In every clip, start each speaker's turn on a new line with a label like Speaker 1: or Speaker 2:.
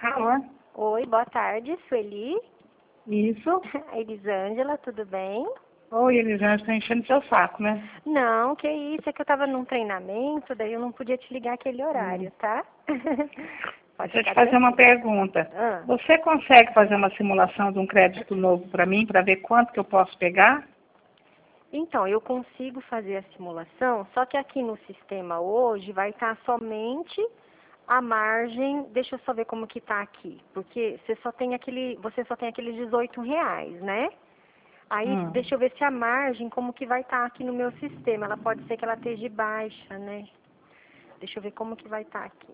Speaker 1: Alô?
Speaker 2: Oi, boa tarde, Sueli.
Speaker 1: Isso?
Speaker 2: Elisângela, tudo bem?
Speaker 1: Oi, Elisângela, está enchendo seu saco, né?
Speaker 2: Não, que isso, é que eu tava num treinamento, daí eu não podia te ligar aquele horário, tá? Pode
Speaker 1: Deixa eu te
Speaker 2: ficar
Speaker 1: fazer uma
Speaker 2: tranquila.
Speaker 1: pergunta.
Speaker 2: Ah,
Speaker 1: Você consegue fazer uma simulação de um crédito novo para mim, para ver quanto que eu posso pegar?
Speaker 2: então, eu consigo fazer a simulação, só que aqui no sistema hoje vai estar somente a margem, deixa eu só ver como que tá aqui, porque você só tem aqueles R$ 18, né? Aí,
Speaker 1: Hum.
Speaker 2: deixa eu ver se a margem, como que vai estar aqui no meu sistema. Ela pode ser que ela esteja baixa, né? Deixa eu ver como que vai estar aqui.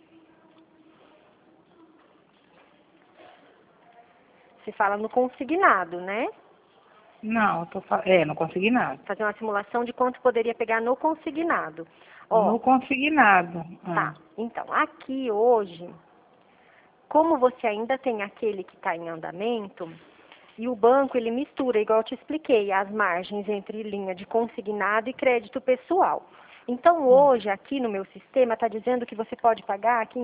Speaker 2: Você fala no consignado, né?
Speaker 1: Não, não consegui nada.
Speaker 2: Fazer uma simulação de quanto poderia pegar no consignado. Ó,
Speaker 1: No consignado.
Speaker 2: tá. Então, aqui hoje, como você ainda tem aquele que está em andamento, e o banco, ele mistura, igual eu te expliquei, as margens entre linha de consignado e crédito pessoal. Então, hoje, aqui no meu sistema, está dizendo que você pode pagar R$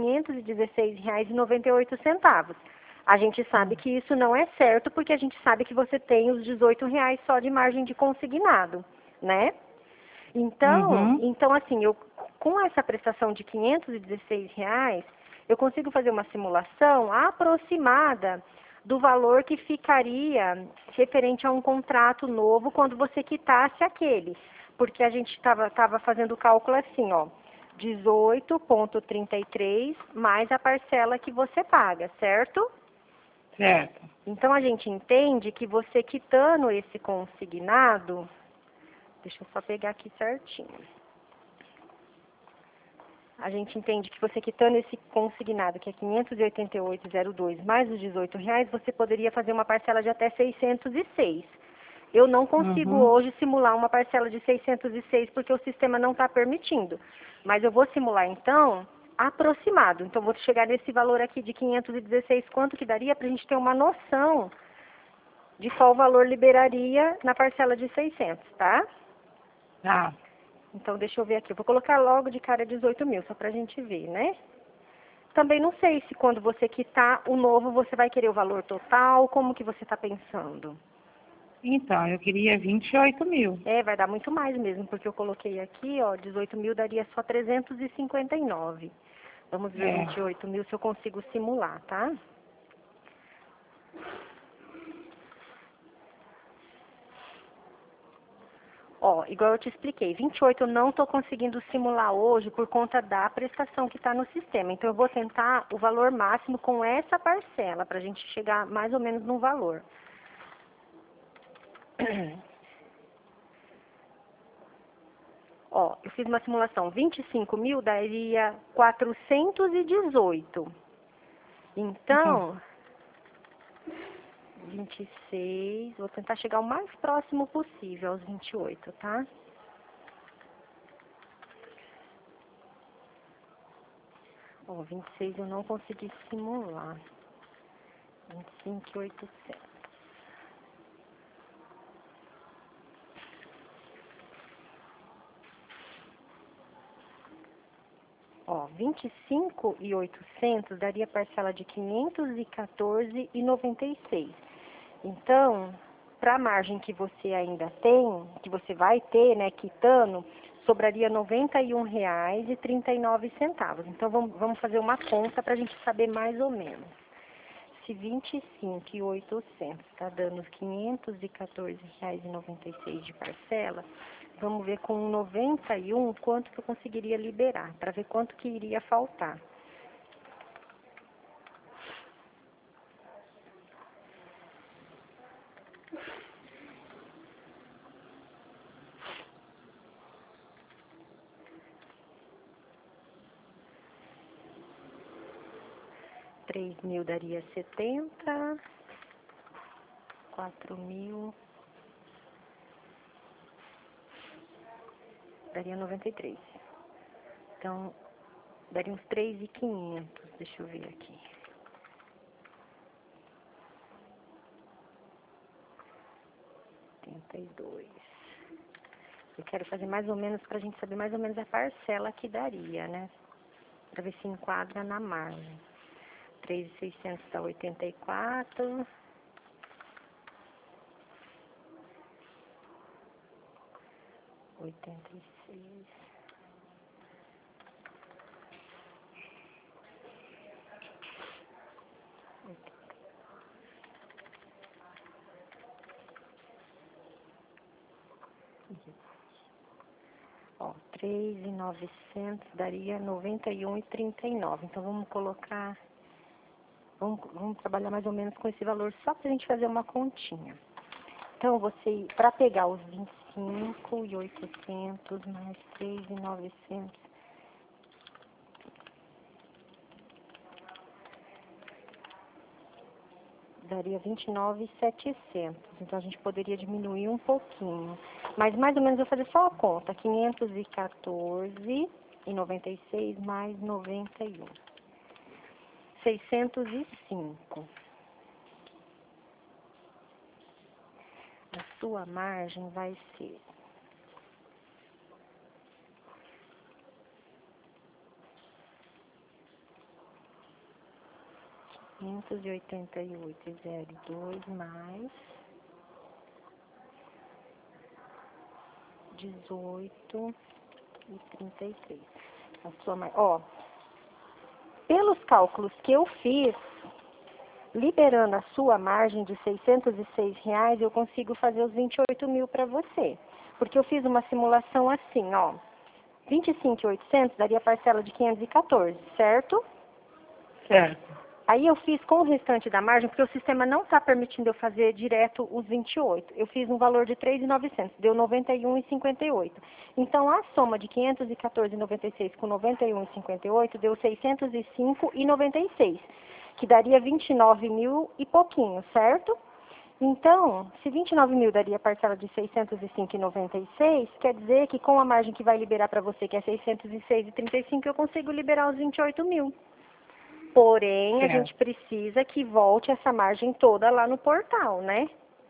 Speaker 2: 516,98. A gente sabe que isso não é certo, porque a gente sabe que você tem os R$ 18 só de margem de consignado, né? Então,
Speaker 1: Uhum.
Speaker 2: então assim, com essa prestação de R$ 516, eu consigo fazer uma simulação aproximada do valor que ficaria referente a um contrato novo quando você quitasse aquele. Porque a gente estava fazendo o cálculo assim, ó, 18,33 mais a parcela que você paga, certo?
Speaker 1: Certo.
Speaker 2: Então a gente entende que você quitando esse consignado, deixa eu só pegar aqui certinho. A gente entende que você quitando esse consignado, que é 588,02 mais os R$ 18, você poderia fazer uma parcela de até 606. Eu não consigo
Speaker 1: Uhum.
Speaker 2: hoje simular uma parcela de 606 porque o sistema não está permitindo. Mas eu vou simular então aproximado. Então vou chegar nesse valor aqui de 516, quanto que daria para a gente ter uma noção de qual valor liberaria na parcela de 600, tá?
Speaker 1: Tá.
Speaker 2: Então, deixa eu ver aqui. Eu vou colocar logo de cara 18 mil, só pra gente ver, né? Também não sei se quando você quitar o novo, você vai querer o valor total, como que você está pensando?
Speaker 1: Então, eu queria 28 mil.
Speaker 2: É, vai dar muito mais mesmo, porque eu coloquei aqui, ó, 18 mil daria só 359. Vamos ver
Speaker 1: É.
Speaker 2: 28 mil se eu consigo simular, tá? Ó, igual eu te expliquei, 28 eu não estou conseguindo simular hoje por conta da prestação que está no sistema. Então, eu vou tentar o valor máximo com essa parcela, para a gente chegar mais ou menos no valor. Ó, eu fiz uma simulação, 25 mil daria 418.
Speaker 1: Então,
Speaker 2: Então, 26, vou tentar chegar o mais próximo possível aos 28, tá? Ó, 26 eu não consegui simular. 25.800. Ó, 25.800 daria parcela de 514,96. Então, para a margem que você ainda tem, que você vai ter, né, quitando, sobraria R$ 91,39. Então, vamos fazer uma conta para a gente saber mais ou menos. Se 25.800 está dando R$ 514,96 de parcela, vamos ver com 91 quanto que eu conseguiria liberar, para ver quanto que iria faltar. R$ 3.000 daria 70, 4.000 daria 93. Então, daria uns 3.500, deixa eu ver aqui. 82. Eu quero fazer mais ou menos, para a gente saber mais ou menos a parcela que daria, né? Para ver se enquadra na margem. 3.600 dá 84. 86. Ó, 3.900 daria 91,39. Então, vamos colocar... Vamos trabalhar mais ou menos com esse valor, só para a gente fazer uma continha. Então, você, para pegar os 25.800 mais 3.900... daria 29.700. Então, a gente poderia diminuir um pouquinho. Mas, mais ou menos, eu vou fazer só a conta. 514,96 mais 91. 605. A sua margem vai ser... R$588,02 mais 18,33. A sua margem... Ó, pelos cálculos que eu fiz, liberando a sua margem de R$606, eu consigo fazer os 28 mil para você. Porque eu fiz uma simulação assim, ó. 25.800 daria parcela de 514, certo?
Speaker 1: Certo.
Speaker 2: Aí eu fiz com o restante da margem, porque o sistema não está permitindo eu fazer direto os 28. Eu fiz um valor de 3.900, deu 91,58. Então, a soma de 514,96 com 91,58 deu 605,96, que daria 29 mil e pouquinho, certo? Então, se 29 mil daria parcela de 605,96, quer dizer que com a margem que vai liberar para você, que é 606,35, eu consigo liberar os 28 mil. Porém, a gente precisa que volte essa margem toda lá no portal, né?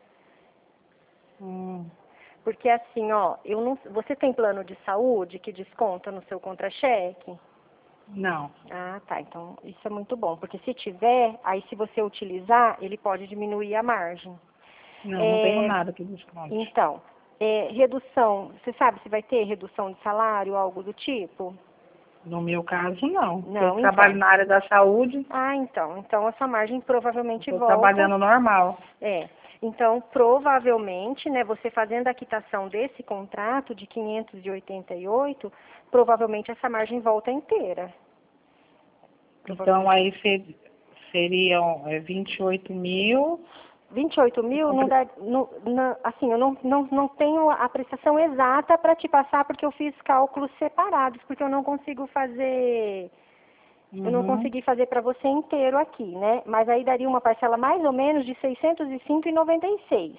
Speaker 2: Porque assim, ó, eu não, você tem plano de saúde que desconta no seu contra-cheque?
Speaker 1: Não.
Speaker 2: Ah, tá. Então, isso é muito bom. Porque se tiver, aí se você utilizar, ele pode diminuir a margem.
Speaker 1: Não, não tenho nada que desconte.
Speaker 2: Então, redução, você sabe se vai ter redução de salário, algo do tipo?
Speaker 1: No meu caso, não.
Speaker 2: Não,
Speaker 1: eu trabalho na área da saúde.
Speaker 2: Ah, então. Então, essa margem provavelmente
Speaker 1: Estou
Speaker 2: volta.
Speaker 1: trabalhando normal.
Speaker 2: Então, provavelmente, né, você fazendo a quitação desse contrato de 588, provavelmente essa margem volta inteira.
Speaker 1: Então, aí seriam 28 mil.
Speaker 2: 28 mil, não dá, assim, eu não tenho a prestação exata para te passar, porque eu fiz cálculos separados, porque eu não consigo fazer... Eu não consegui fazer para você inteiro aqui, né? Mas aí daria uma parcela mais ou menos de 605,96.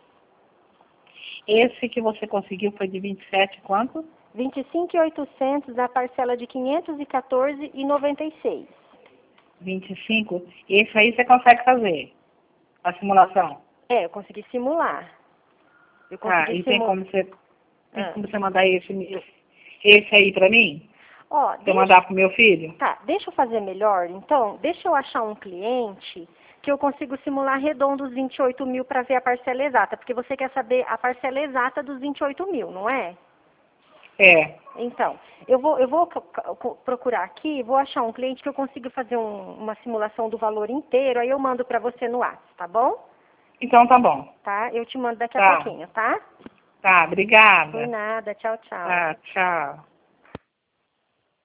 Speaker 1: Esse que você conseguiu foi de 27 quanto?
Speaker 2: 25.800 a parcela de 514,96.
Speaker 1: 25? Esse aí você consegue fazer a simulação?
Speaker 2: Eu consegui simular.
Speaker 1: Tem como você mandar esse aí para mim? Eu mandar pro meu filho?
Speaker 2: Tá, deixa eu fazer melhor, então. Deixa eu achar um cliente que eu consigo simular redondo os 28 mil para ver a parcela exata. Porque você quer saber a parcela exata dos 28 mil, não é? Então, eu vou procurar aqui, vou achar um cliente que eu consiga fazer uma simulação do valor inteiro, aí eu mando para você no WhatsApp, tá bom?
Speaker 1: Então tá bom.
Speaker 2: Tá, eu te mando daqui a pouquinho, tá?
Speaker 1: Tá, obrigada.
Speaker 2: Por nada, tchau, tchau.
Speaker 1: Tá, tchau.